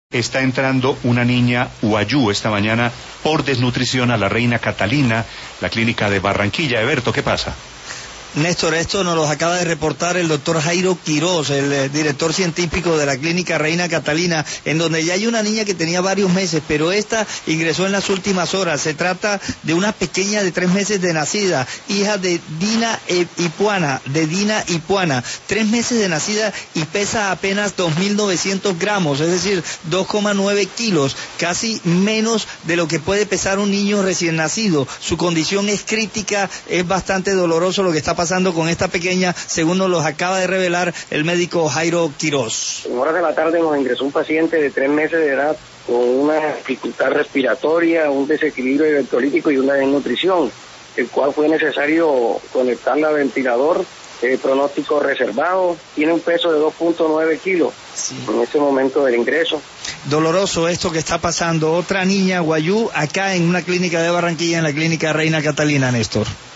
Está entrando una niña Guayú esta mañana por desnutrición a la Reina Catalina, la clínica de Barranquilla. Eberto, ¿qué pasa? Néstor, esto nos lo acaba de reportar el doctor Jairo Quiroz, el director científico de la clínica Reina Catalina, en donde ya hay una niña que tenía varios meses, pero esta ingresó en las últimas horas. Se trata de una pequeña de 3 meses de nacida, hija de Dina Ipuana, 3 meses de nacida y pesa apenas 2.900 gramos, es decir, 2,9 kilos, casi menos de lo que puede pesar un niño recién nacido. Su condición es crítica, es bastante doloroso lo que está pasando con esta pequeña, según nos los acaba de revelar el médico Jairo Quiroz. En horas de la tarde nos ingresó un paciente de 3 meses de edad con una dificultad respiratoria, un desequilibrio electrolítico y una desnutrición, el cual fue necesario conectarla al ventilador, pronóstico reservado, tiene un peso de 2,9 kilos en ese momento del ingreso. Doloroso esto que está pasando. Otra niña Guayú acá en una clínica de Barranquilla, en la clínica Reina Catalina, Néstor.